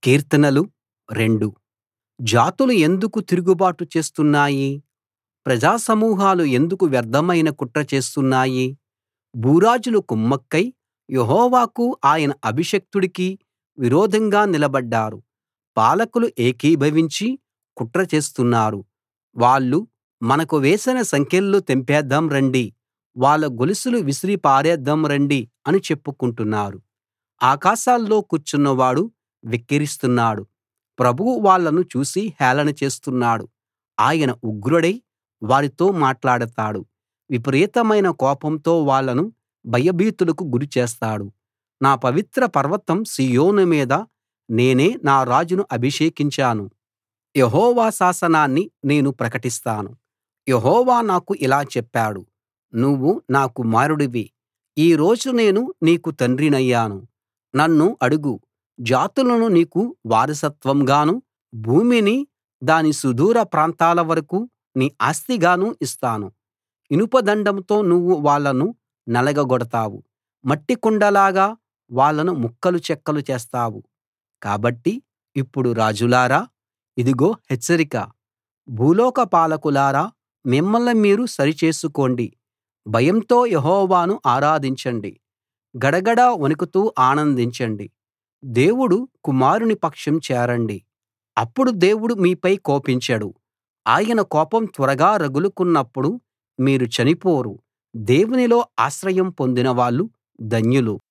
కీర్తనలు 2 జాతులు ఎందుకు తిరుగుబాటు చేస్తున్నాయి? ప్రజా సమూహాలు ఎందుకు వ్యర్థమైన కుట్ర చేస్తున్నాయి? భూరాజులు కుమ్మక్కై యెహోవాకు ఆయన అభిషిక్తుడికి విరోధంగా నిలబడ్డారు. పాలకులు ఏకీభవించి కుట్ర చేస్తున్నారు. వాళ్ళు మనకు వేసిన సంకెళ్ళు తెంపేద్దాం రండి, వాళ్ళ గొలుసులు విసిరి పారేద్దాం రండి అని చెప్పుకుంటున్నారు. ఆకాశాల్లో కూర్చున్నవాడు వెక్కిరిస్తున్నాడు. ప్రభువు వాళ్ళను చూసి హేళన చేస్తున్నాడు. ఆయన ఉగ్రుడై వారితో మాట్లాడతాడు. విపరీతమైన కోపంతో వాళ్ళను భయభీతులకు గురి చేస్తాడు. నా పవిత్ర పర్వతం సీయోను మీద నేనే నా రాజును అభిషేకించాను. యెహోవా శాసనాన్ని నేను ప్రకటిస్తాను. యెహోవా నాకు ఇలా చెప్పాడు, నువ్వు నా కుమారుడివి. ఈ రోజు నేను నీకు తండ్రినయ్యాను. నన్ను అడుగు, జాతులను నీకు వారసత్వంగాను, భూమిని దాని సుదూర ప్రాంతాల వరకూ నీ ఆస్తిగాను ఇస్తాను. ఇనుప దండంతో నువ్వు వాళ్ళను నలగగొడతావు, మట్టి కుండలాగా వాళ్ళను ముక్కలు చెక్కలు చేస్తావు. కాబట్టి ఇప్పుడు రాజులారా, ఇదిగో హెచ్చరిక. భూలోక పాలకులారా, మిమ్మల్ని మీరు సరిచేసుకోండి. భయంతో యెహోవాను ఆరాధించండి. గడగడ వణుకుతూ ఆనందించండి. దేవుడు కుమారుని పక్షం చేరండి. అప్పుడు దేవుడు మీపై కోపించడు. ఆయన కోపం త్వరగా రగులుకున్నప్పుడు మీరు చనిపోరు. దేవునిలో ఆశ్రయం పొందిన వాళ్ళు ధన్యులు.